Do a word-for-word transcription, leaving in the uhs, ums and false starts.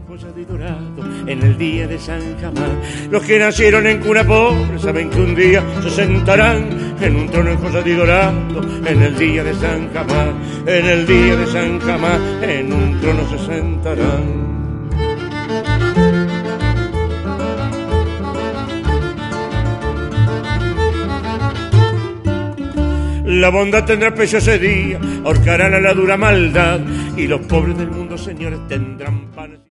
joyado y dorado en el día de San Jamán. Los que nacieron en cuna pobre saben que un día se sentarán en un trono enjollado y dorado en el día de San Jamán. En el día de San Jamán, en un trono se sentarán. La bondad tendrá peso ese día, ahorcarán a la dura maldad, y los pobres del mundo, señores, tendrán pan.